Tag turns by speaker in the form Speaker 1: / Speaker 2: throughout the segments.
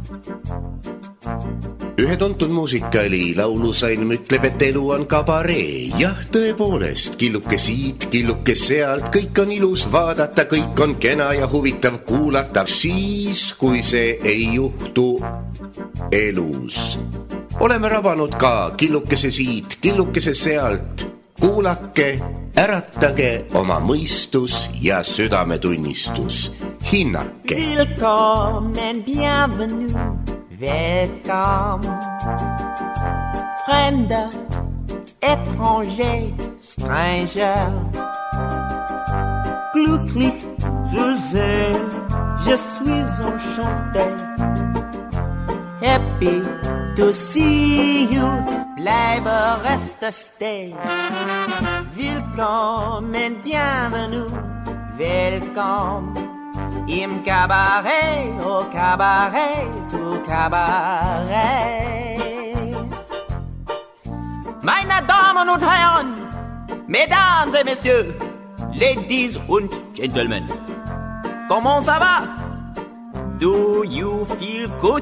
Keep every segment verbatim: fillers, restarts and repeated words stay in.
Speaker 1: Ühe tuntud muusikali laulusalm ütleb, et elu on kabaree. Jah, tõepoolest, killuke siit, killuke sealt, kõik on ilus vaadata, kõik on kena ja huvitav kuulata, siis, kui see ei juhtu elus. Oleme rabanud ka killukese siit, killukese sealt. Kuulake, äratage oma mõistus ja südametunnistus. Hinnake.
Speaker 2: Willkommen, bienvenue. Welcome, Fremder, étranger, stranger. Glücklich zu sehen, je suis enchanté. Happy to see you, bleibe, reste, stay. Willkommen, bienvenue, welcome. Im Cabaret, au Cabaret, au Cabaret. Meine Damen und Herren, Mesdames et Messieurs, Ladies und Gentlemen, comment ça va? Do you feel good?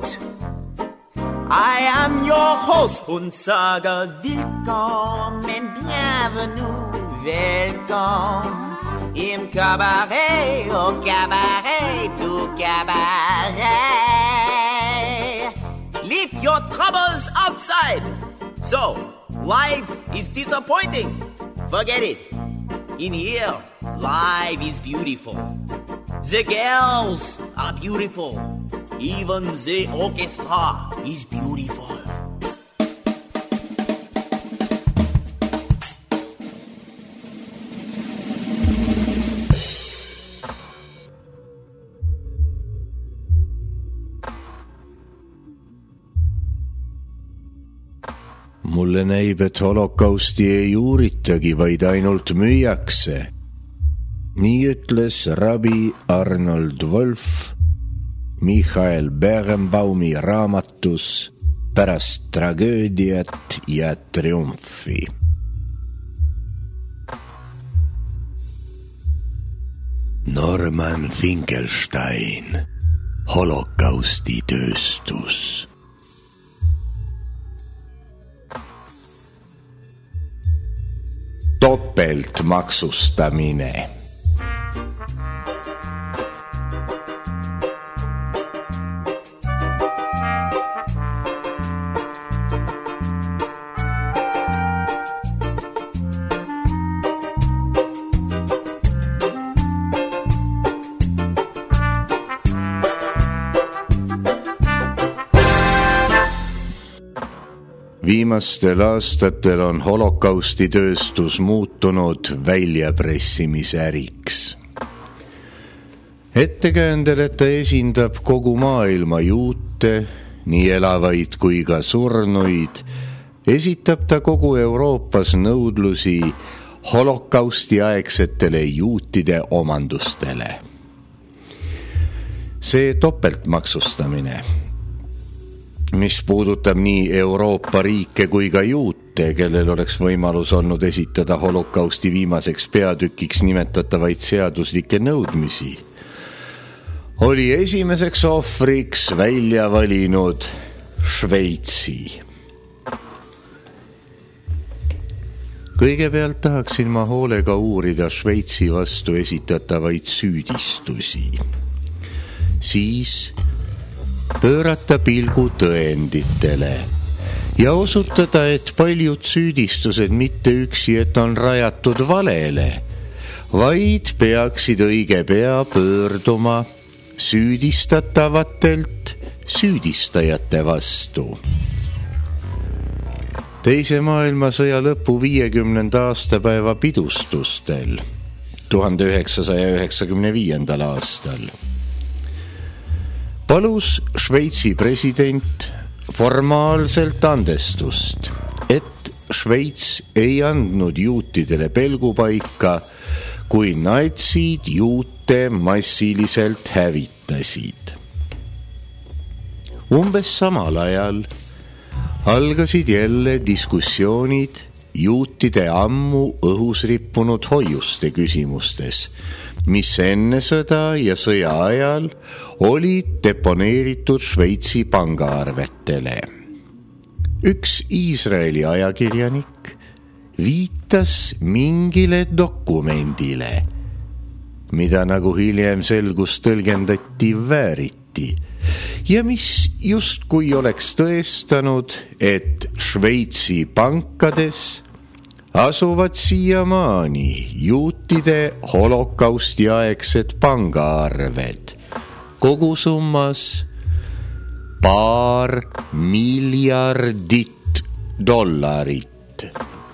Speaker 2: I am your host und sage willkommen, bienvenue, welcome. Im Cabaret, au Cabaret, au Cabaret. Leave your troubles outside. So, life is disappointing. Forget it. In here, life is beautiful. The girls are beautiful. Even the orchestra is beautiful.
Speaker 1: Mulle näib, et holokausti ei uuritagi, vaid ainult müüakse. Nii ütles rabi Arnold Wolf Michael Berenbaumi raamatus Pärast tragöödiat ja triumfi. Norman Finkelstein, holokausti tööstus. Topeltmaksustamine. Viimastel aastatel on holokausti tööstus muutunud väljapressimisäriks. Ettekäändel, et ta esindab kogu maailma juute, nii elavaid kui ka surnuid, esitab ta kogu Euroopas nõudlusi holokausti aegsetele juutide omandustele. See topeltmaksustamine, mis puudutab nii Euroopa riike kui ka juute, kellel oleks võimalus olnud esitada holokausti viimaseks peatükiks nimetatavaid seaduslikke nõudmisi, oli esimeseks ohvriks välja valinud Šveitsi. Kõigepealt tahaksin ma hoolega uurida Šveitsi vastu esitatavaid süüdistusi. Siis pöörata pilgu tõenditele ja osutada, et paljud süüdistused mitte üksi, et on rajatud valele, vaid peaksid õige pea pöörduma süüdistatavatelt süüdistajate vastu. Teise maailmasõja lõpu viiekümnenda aastapäeva pidustustel tuhande üheksasaja üheksakümne viiendal aastal palus Šveitsi president formaalselt andestust, et Šveits ei andnud juutidele pelgupaika, kui natsid juute massiliselt hävitasid. Umbes samal ajal algasid jälle diskussioonid juutide ammu õhus rippunud hoiuste küsimustes, mis enne sõda ja sõja ajal olid deponeeritud Šveitsi pangaarvetele. Üks Iisraeli ajakirjanik viitas mingile dokumendile, mida nagu hiljem selgus tõlgendati vääriti ja mis justkui oleks tõestanud, et Šveitsi pankades asuvad siiamaani juutide holokausti aegsed pangaarved kogusummas paar miljardit dollarit.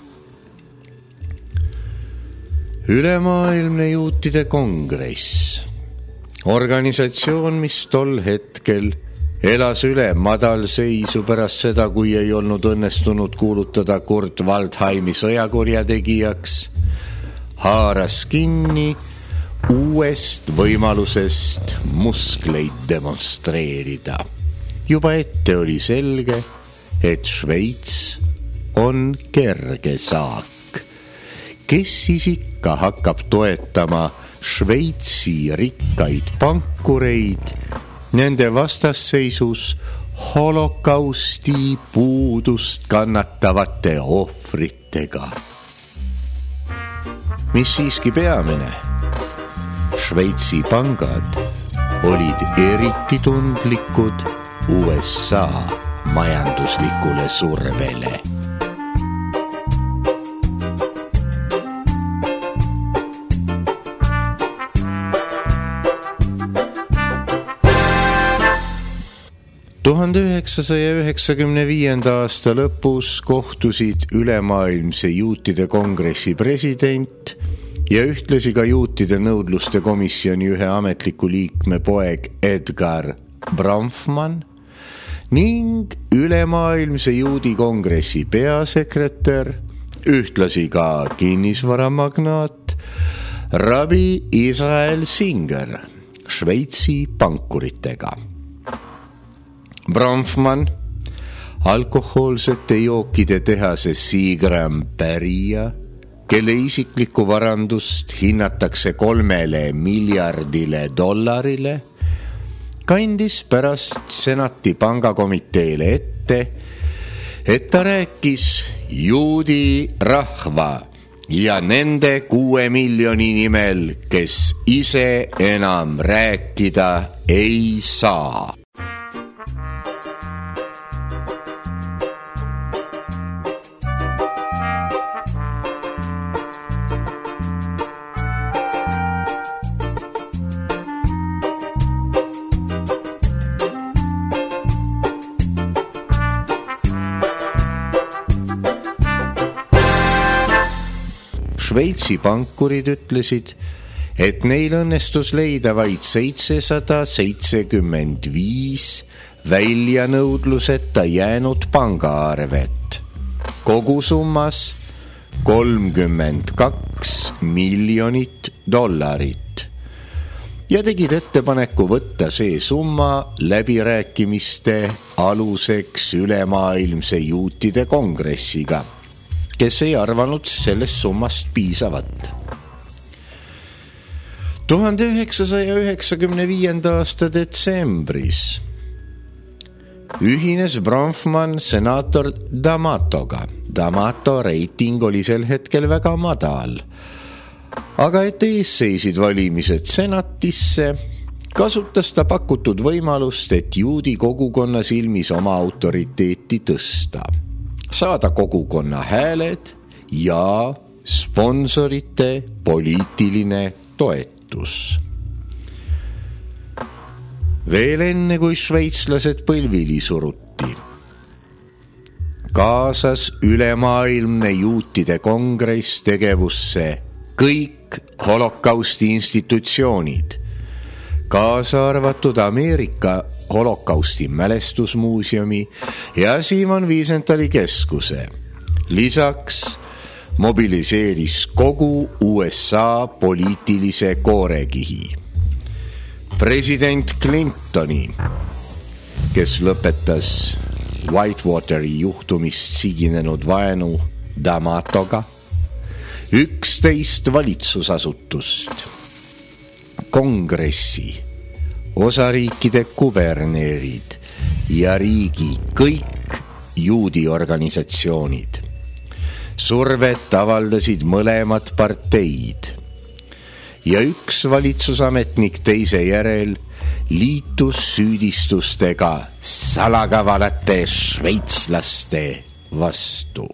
Speaker 1: Ülemaailmne juutide kongress, organisatsioon, mis tol hetkel elas üle madalseisu pärast seda, kui ei olnud õnnestunud kuulutada Kurt Waldheimi sõjakurjategijaks, haaras kinni uuest võimalusest muskleid demonstreerida. Juba ette oli selge, et Šveits on kerge saak. Kes siis ikka hakkab toetama Šveitsi rikkaid pankureid nende vastasseisus holokausti puudust kannatavate ohvritega? Mis siiski peamine? Šveitsi pangad olid eriti tundlikud U S A majanduslikule survele. tuhande üheksasaja üheksakümne viienda aasta lõpus kohtusid Ülemaailmse juutide kongressi president ja ühtlasi ka juutide nõudluste komisjoni ühe ametliku liikme poeg Edgar Bronfman ning Ülemaailmse juudi kongressi peasekretär, ühtlasi ka kinnisvaramagnaat Rabbi Israel Singer Šveitsi pankuritega. Bronfman, alkohoolsete jookide tehase Seagram pärija, kelle isiklikku varandust hinnatakse kolmele miljardile dollarile, kandis pärast senati pangakomiteele ette, et ta rääkis juudi rahva ja nende kuue miljoni nimel, kes ise enam rääkida ei saa. Šveitsi pankurid ütlesid, et neil õnnestus leida vaid seitsesada seitsekümmend viis väljanõudluseta jäänud pangaarvet, kogusummas kolmkümmend kaks miljonit dollarit ja tegid ettepaneku võtta see summa läbirääkimiste aluseks Ülemaailmse juutide kongressiga, kes ei arvanud sellest summast piisavat. tuhande üheksasaja üheksakümne viienda aasta detsembris ühines Bronfman senaator D'Amatoga. D'Amato reiting oli sel hetkel väga madal, aga et ees seisid valimised senatisse, kasutas ta pakutud võimalust, et juudi kogukonna silmis oma autoriteeti tõsta, saada kogukonna hääled ja sponsorite poliitiline toetus. Veel enne, kui šveitslased põlvili suruti, kaasas Ülemaailmne juutide kongress tegevusse kõik holokausti institutsioonid, kaasa arvatud Ameerika holokausti mälestusmuuseumi ja Simon Wiesenthali keskuse. Lisaks mobiliseeris kogu U S A poliitilise koorekihi. President Clintoni, kes lõpetas Whitewateri juhtumist siginenud vaenu D'Amatoga, üksteist valitsusasutust, kongressi, osariikide kubernerid ja riigi kõik juudiorganisatsioonid. Survet avaldasid mõlemad parteid ja üks valitsusametnik teise järel liitus süüdistustega salakavalate šveitslaste vastu.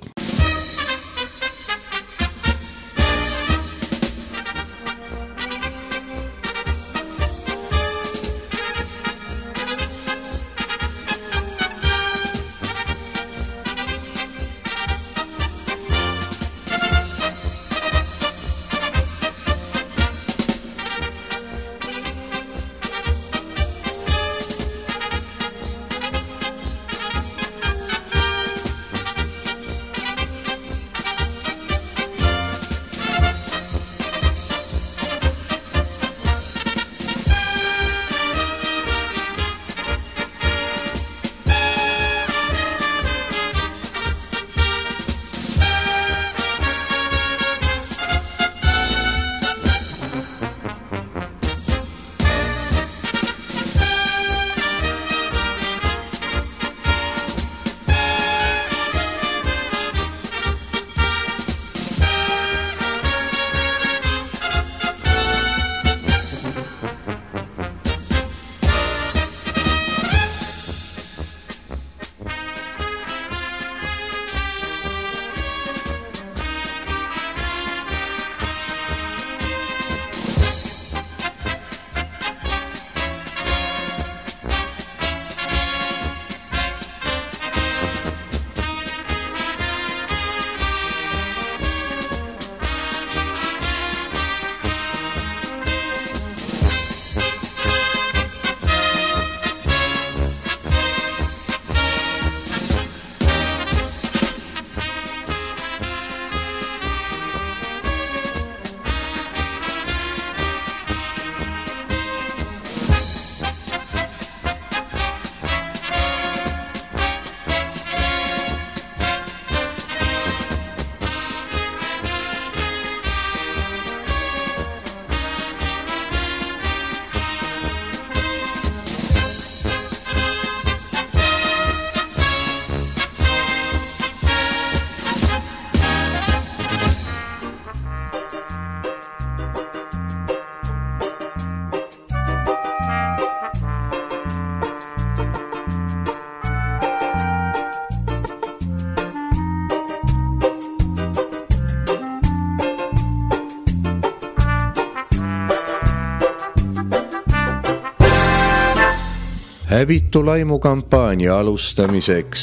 Speaker 1: Häbitu laimukampaania alustamiseks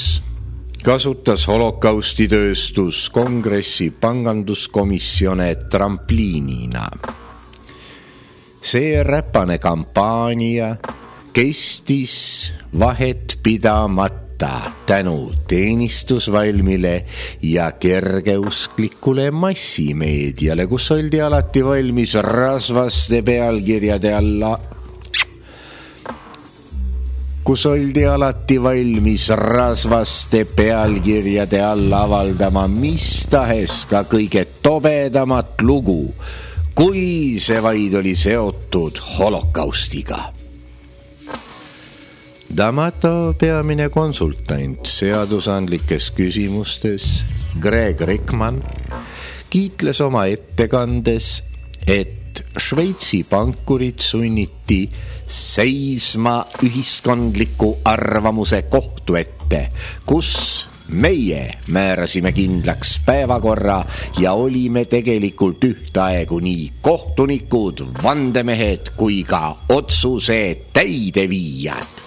Speaker 1: kasutas holokaustitööstus kongressi panganduskomisjone trampliinina. See räpane kampaania kestis vahet pidamata tänu teenistusvalmile ja kergeusklikule massimeediale, kus oldi alati valmis rasvaste pealkirjade alla kus oldi alati valmis rasvaste pealkirjade alla avaldama mis tahes ka kõige tobedamat lugu, kui see vaid oli seotud holokaustiga. D'Amato peamine konsultant seadusandlikes küsimustes, Greg Rickman, kiitles oma ettekandes, et Šveitsi pankurid sunniti seisma ühiskondliku arvamuse kohtu ette, kus meie määrasime kindlaks päevakorra ja olime tegelikult ühtaegu nii kohtunikud, vandemehed kui ka otsuse täideviijad.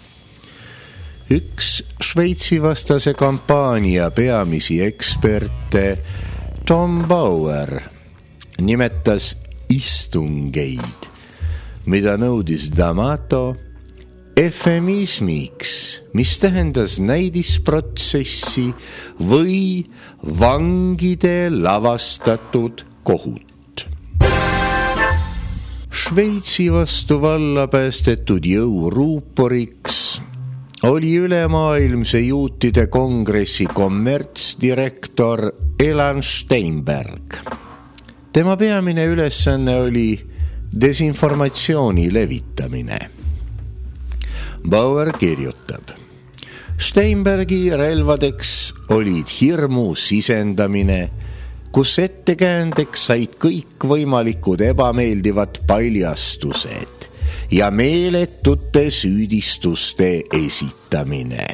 Speaker 1: Üks Šveitsi vastase kampaania peamisi eksperte, Tom Bauer, nimetas istungeid, mida nõudis D'Amato, efemismiks, mis tähendas näidisprotsessi või vangide lavastatud kohut. Šveitsi vastu valla päästetud jõuruuporiks oli ülemaailmse juutide kongressi kommertsdirektor Elan Steinberg. Tema peamine ülesanne oli desinformatsiooni levitamine. Bauer kirjutab: Steinbergi relvadeks olid hirmu sisendamine, kus ettekäändeks said kõik võimalikud ebameeldivad paljastused ja meeletute süüdistuste esitamine.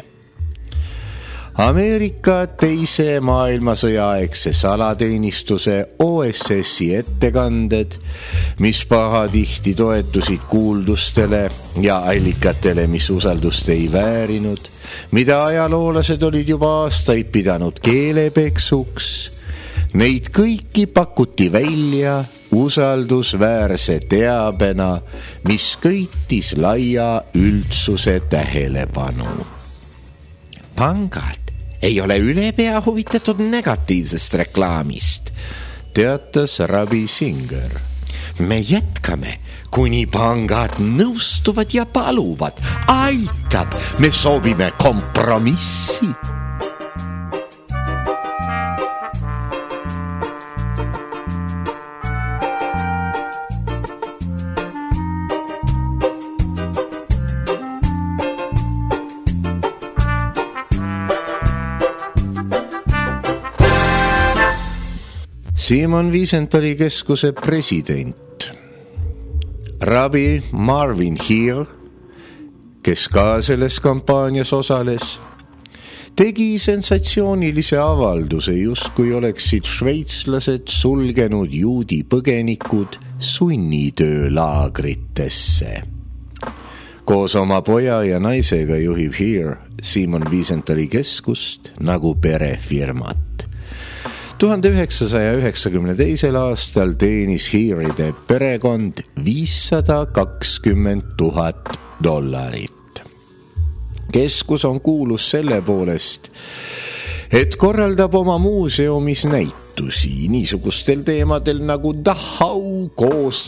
Speaker 1: Ameerika teise maailmasõja aegse salateenistuse O S S-i ettekanded, mis pahatihti toetusid kuuldustele ja allikatele, mis usaldust ei väärinud, mida ajaloolased olid juba aastaid pidanud keelepeksuks, neid kõiki pakuti välja usaldusväärse teabena, mis köitis laia üldsuse tähelepanu. Pangad ei ole ülepea huvitatud negatiivsest reklaamist, teatas Rabi Singer. Me jätkame, kuni pangad nõustuvad ja paluvad. Aitab, me soovime kompromissi. Simon Wiesenthali keskuse president Rabbi Marvin Hill, kes ka selles kampaanias osales, tegi sensatsioonilise avalduse, justkui oleksid šveitslased sulgenud juudi põgenikud sunnitöölaagritesse. Koos oma poja ja naisega juhib Hill Simon Wiesenthali keskust nagu perefirmat. tuhande üheksasaja üheksakümne teisel aastal teenis Hiiride perekond viissada kakskümmend tuhat dollarit. Keskus on kuulus selle poolest, et korraldab oma muuseumis näitusi niisugustel teemadel nagu Dachau koos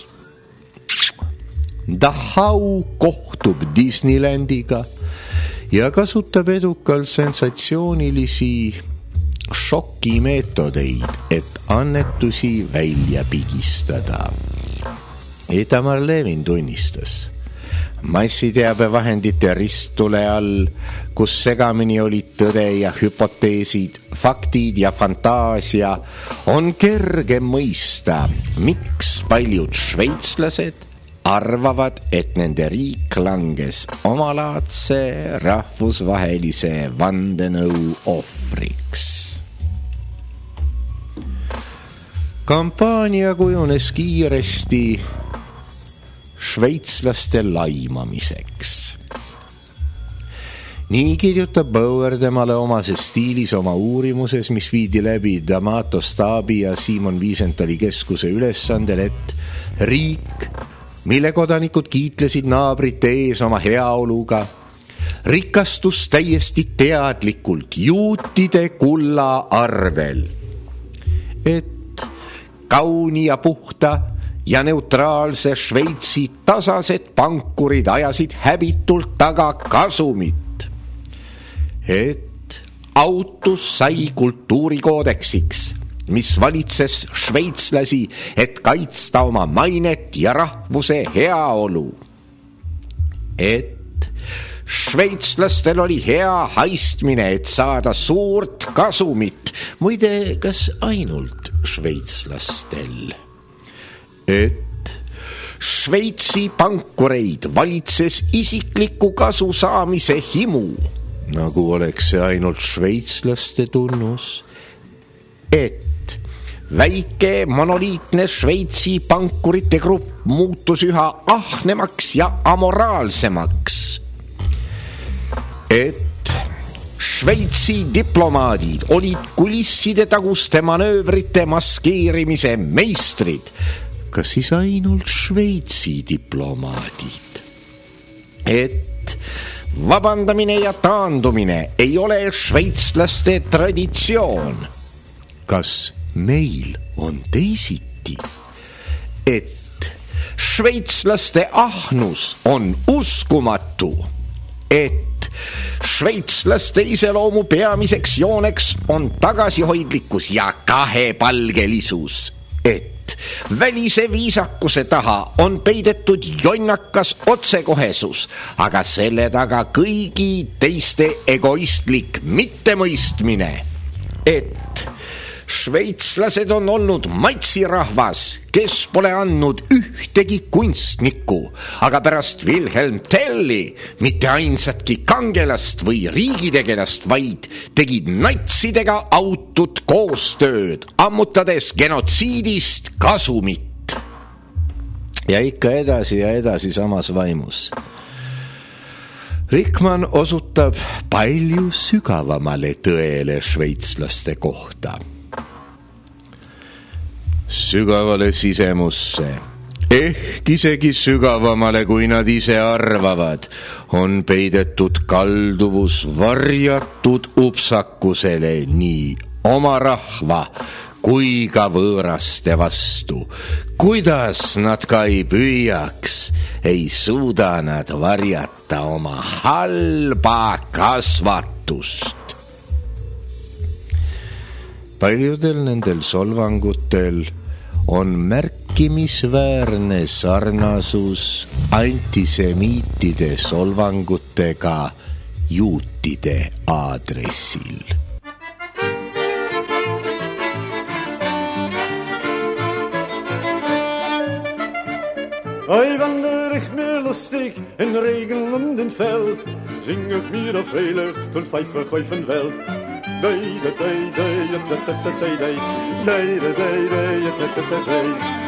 Speaker 1: Dachau kohtub Disneylandiga ja kasutab edukalt sensatsioonilisi šokimeetodeid, et annetusi välja pigistada. Itamar Levin tunnistas: massiteabevahendite risttule all, kus segamini olid tõde ja hüpoteesid, faktid ja fantaasia, on kerge mõista, miks paljud šveitslased arvavad, et nende riik langes omalaadse rahvusvahelise vandenõu ohvriks. Kampaania kujunes kiiresti šveitslaste laimamiseks. Nii kirjutab Bauer temale omases stiilis oma uurimuses, mis viidi läbi D'Amato staabi ja Simon Wiesenthali keskuse ülesandel, et riik, mille kodanikud kiitlesid naabrite ees oma heaoluga, rikastus täiesti teadlikult juutide kulla arvel, et kauni ja puhta ja neutraalse Šveitsi tasased pankurid ajasid häbitult taga kasumit, et autus sai kultuurikoodeksiks, mis valitses šveitslasi, et kaitsta oma mainet ja rahvuse heaolu, et šveitslastel oli hea haistmine, et saada suurt kasumit, muide, kas ainult šveitslastel, et Šveitsi pankureid valitses isikliku kasu saamise himu, nagu oleks see ainult šveitslaste tunnus, et väike monoliitne Šveitsi pankurite grupp muutus üha ahnemaks ja amoraalsemaks, et Šveitsi diplomaadid olid kulisside taguste manöövrite maskeerimise meistrid. Kas siis ainult Šveitsi diplomaadid? Et vabandamine ja taandumine ei ole šveitslaste traditsioon. Kas meil on teisiti? Et šveitslaste ahnus on uskumatu. et šveitslaste iseloomu peamiseks jooneks on tagasihoidlikkus ja kahepalgelisus, et välise viisakuse taha on peidetud jonnakas otsekohesus, aga selle taga kõigi teiste egoistlik mittemõistmine, et šveitslased on olnud maitsirahvas, kes pole andnud ühtegi kunstnikku, aga pärast Wilhelm Telli mitte ainsatki kangelast või riigitegelast, vaid tegid natsidega autut koostööd, ammutades genotsiidist kasumit. Ja ikka edasi ja edasi samas vaimus. Rickman osutab palju sügavamale tõele šveitslaste kohta. Sügavale sisemusse, ehk isegi sügavamale, kui nad ise arvavad, on peidetud kalduvus varjatud upsakusele nii oma rahva kui ka võõraste vastu. Kuidas nad ka ei püüaks, ei suuda nad varjata oma halba kasvatust. Paljudel nendel solvangutel on märkimisväärne sarnasus antisemiitide solvangutega juutide aadressil.
Speaker 3: Ei wandere ich mir lustig in Regen und in Feld, sing ich mir auf Freilicht und pfeife ich auf den Welt. Day, day, day, day, day, day, day, day, day, day, day, day.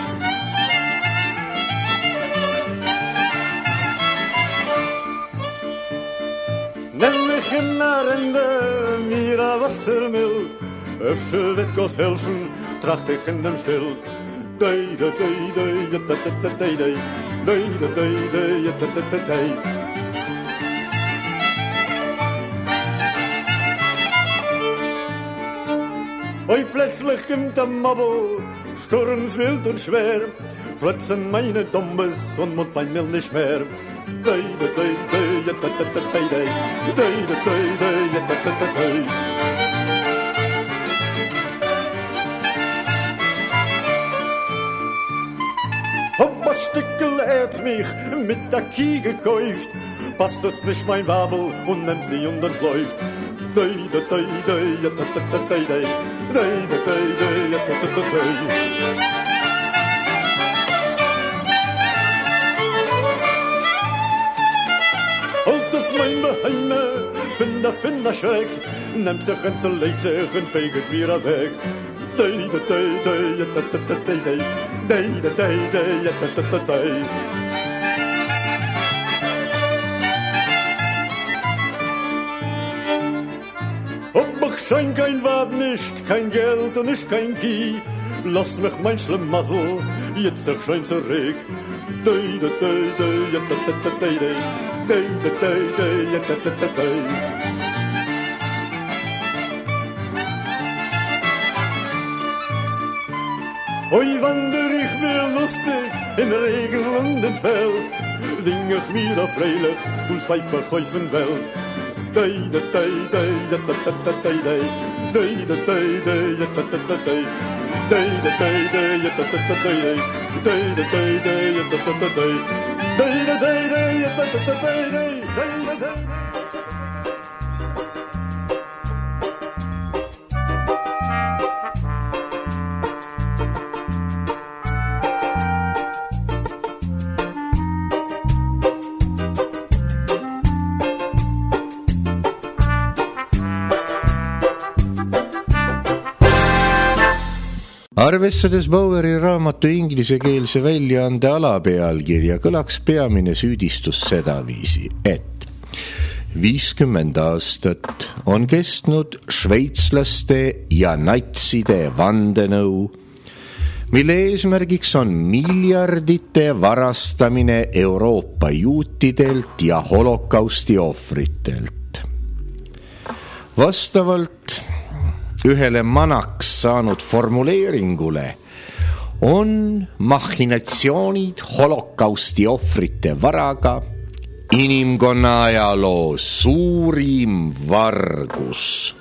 Speaker 3: Nenn mich in der Rinde, mir a Wassermill, öfter wird Gott helfen, tracht ich in dem Still. Day, day, day, day, day, day, day, day, day, day, day, day, day. Oi, plötzlich kommt der Mobbel, sturmswild und schwer, plötzen meine Dombes und Mund mein Mill nicht mehr. Day, day, day, day, day, day, day, day, day, day, day. Hab ein Stückel Erd mich mit der Kie gekäuft, passt es nicht mein Wabel und nimmt sie und entläuft. Day, day, day, day, day, day, day, day, day, day, day. Halt es mein Beheime, find der Finder Schreck, nimmt sich und zerlegt sich und pegelt wieder weg. Day, day, day, day, day, day, day, day, day, day, day, day. Schein kein Wab nicht, kein Geld und nicht kein Kie. Lass mich mein Schlemassel jetzt erschein zurück. Day, day, day, day, day, day, day, day, day, day. Oi, wander ich mir lustig in Regen und in Feld, sing ich mir auf Freilich und pfeife ich auf den Welt. Day, day, day, day, day, day, day, day, day, day, day, day, day, day.
Speaker 1: Arvestades Boweri raamatu inglisekeelse väljaande alapealkirja kõlaks peamine süüdistus sedaviisi, et viiskümmend aastat on kestnud šveitslaste ja natside vandenõu, mille eesmärgiks on miljardite varastamine Euroopa juutidelt ja holokausti ohvritelt. Vastavalt ühele manaks saanud formuleeringule on machinatsioonid holokausti ohvrite varaga inimkonna ajaloo suurim vargus.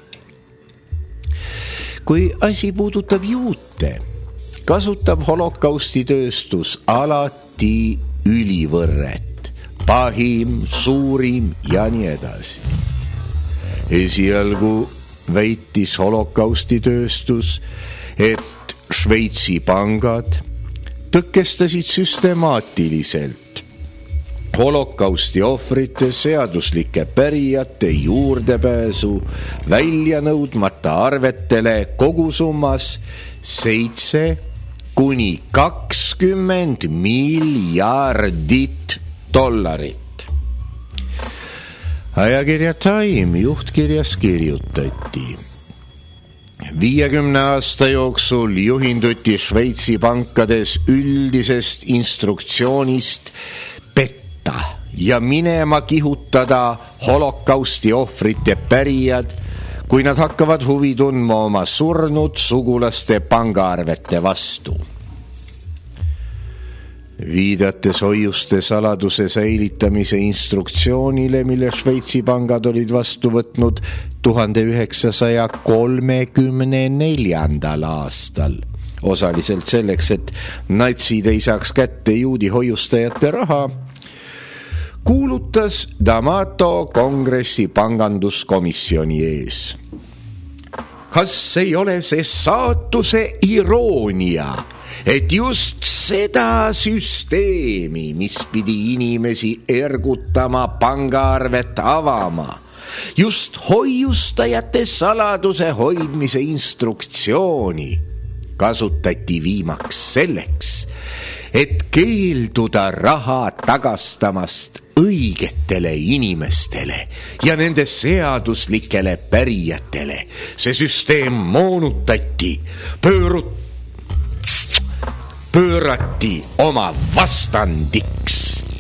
Speaker 1: Kui asi puudutab juute, kasutab holokaustitööstus alati ülivõrret, pahim, suurim ja nii edasi. Esialgu väitis holokaustitööstus, et Šveitsi pangad tõkestasid süstemaatiliselt holokausti ohvrite seaduslike pärijate juurdepääsu välja nõudmata arvetele kogusummas seitse kuni kakskümmend miljardit dollarit. Ajakirja Time juhtkirjas kirjutati: viiekümne aasta jooksul juhinduti Šveitsi pankades üldisest instruktsioonist petta ja minema kihutada holokausti ohvrite pärijad, kui nad hakkavad huvi tundma oma surnud sugulaste pangaarvete vastu. Viidates hoiuste saladuse säilitamise instruktsioonile, mille Šveitsi pangad olid vastu võtnud tuhande üheksasaja kolmekümne neljandal aastal, osaliselt selleks, et natsid ei saaks kätte juudi hoiustajate raha, kuulutas D'Amato kongressi panganduskomisjoni ees: kas ei ole see saatuse iroonia, et just seda süsteemi, mis pidi inimesi ergutama pangaarvet avama, just hoiustajate saladuse hoidmise instruktsiooni kasutati viimaks selleks, et keelduda raha tagastamast õigetele inimestele ja nende seaduslikele pärijatele. See süsteem moonutati, pöörut pöörati oma vastandiks.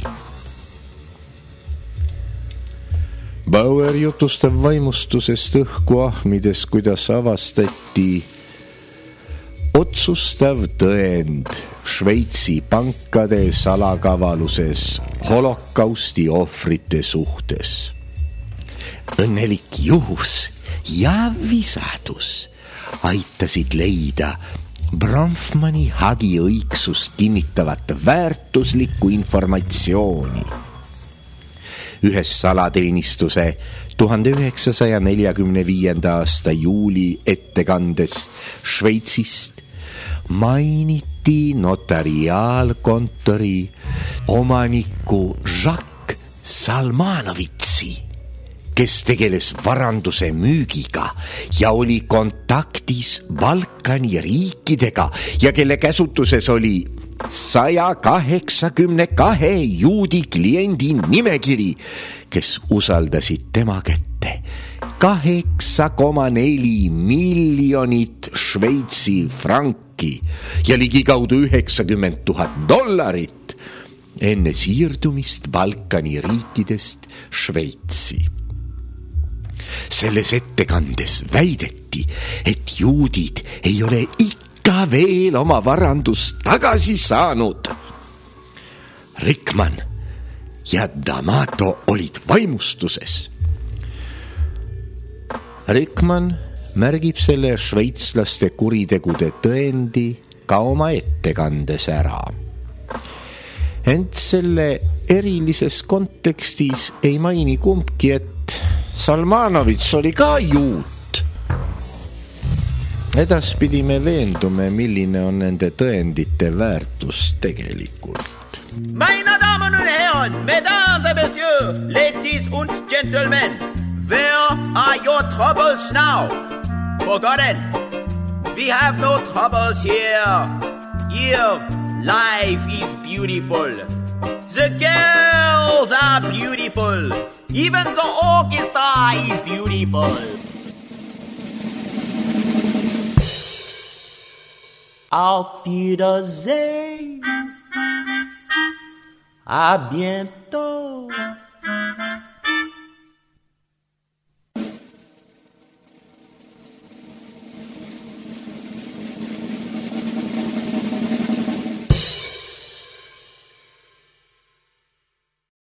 Speaker 1: Bauer jutustab vaimustusest õhku ahmides, kuidas avastati otsustav tõend Šveitsi pankade salakavaluses holokausti ohvrite suhtes. Õnnelik juhus ja visadus aitasid leida Bronfmani hagi õigsust kinnitavat väärtuslikku informatsiooni. Ühes salateenistuse tuhande üheksasaja neljakümne viienda aasta juuli ettekandes Šveitsist mainiti notariaalkontori omanikku Jacques Salmanovitsi, kes tegeles varanduse müügiga ja oli kontaktis Balkani riikidega ja kelle käsutuses oli saja kaheksakümne kahe juudi kliendi nimekiri, kes usaldasid tema kätte kaheksa koma neli miljonit Šveitsi franki ja ligikaudu üheksakümmend tuhat dollarit enne siirdumist Balkani riikidest Šveitsi. Selles ettekandes väideti, et juudid ei ole ikka veel oma varandust tagasi saanud. Rickman ja D'Amato olid vaimustuses. Rickman märgib selle šveitslaste kuritegude tõendi ka oma ettekandes ära. Ent selle erilises kontekstis ei maini kumbki, et Salmanovits oli ka juut. Edaspidi me veendume, milline on nende tõendite väärtus tegelikult.
Speaker 4: Meine Damen und Herren, Mesdames et Messieurs, ladies und gentlemen, where are your troubles now? Forgotten. We have no troubles here. Here, life is beautiful. The girls are beautiful. Even the orchestra is beautiful. Auf Wiedersehen. À bientôt.